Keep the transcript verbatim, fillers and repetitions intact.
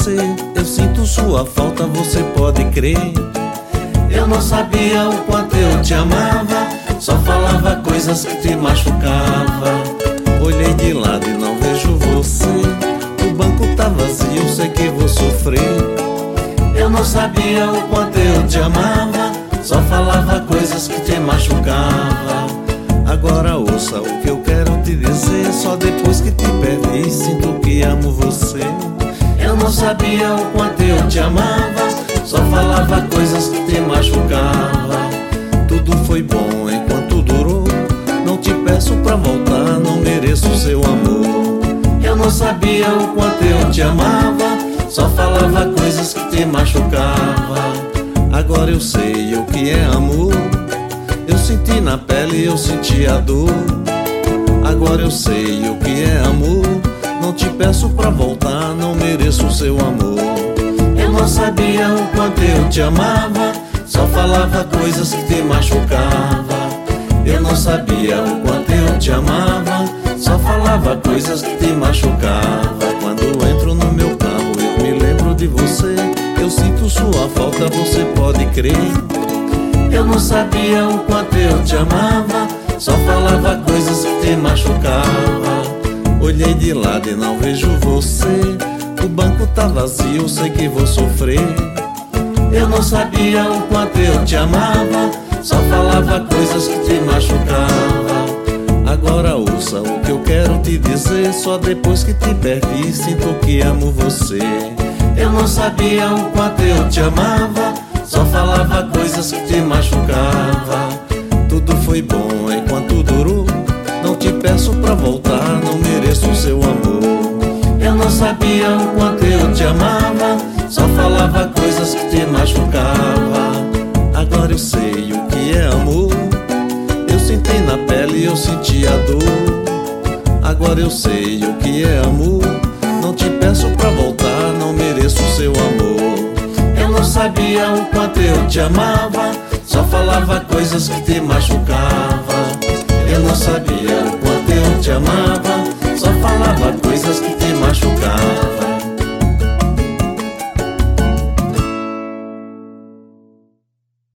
você. Eu sinto sua falta, você pode crer. Eu não sabia o quanto eu te amava, só falava coisas que te machucava. Olhei de lado e não vejo você. O banco tá vazio, sei que vou sofrer. Eu não sabia o quanto eu te amava, só falava coisas que te machucava. Agora ouça o que eu quero te dizer. Só depois que te perdi sinto que amo você. Eu não sabia o quanto eu te amava, só falava coisas que te machucava. Tudo foi bom enquanto durou, não te peço pra voltar, não mereço seu amor. Eu não sabia o quanto eu te amava, só falava coisas que te machucava. Agora eu sei o que é amor, eu senti na pele, eu senti a dor. Agora eu sei o que é amor, não te peço pra voltar, não mereço seu amor. Eu não sabia o quanto eu te amava, só falava coisas que te machucava. Eu não sabia o quanto eu te amava, só falava coisas que te machucava. Quando entro no meu carro eu me lembro de você. Eu sinto sua falta, você pode crer. Eu não sabia o quanto eu te amava, só falava coisas que te machucava. Olhei de lado e não vejo você. O banco tá vazio, sei que vou sofrer. Eu não sabia o quanto eu te amava, só falava coisas que te machucava. Agora ouça o que eu quero te dizer. Só depois que te perdi sinto que amo você. Eu não sabia o quanto eu te amava, só falava coisas que te machucava. Tudo foi bom enquanto durou, não te peço pra voltar, não mereço seu amor. Eu não sabia o quanto eu te amava, só falava coisas que te machucava. Agora eu sei o que é amor, eu senti na pele, eu senti a dor. Agora eu sei o que é amor, não te peço pra voltar, não mereço seu amor. Eu não sabia o quanto eu te amava, só falava coisas que te machucava. Eu não sabia o quanto eu te amava, só falava coisas que te machucavam.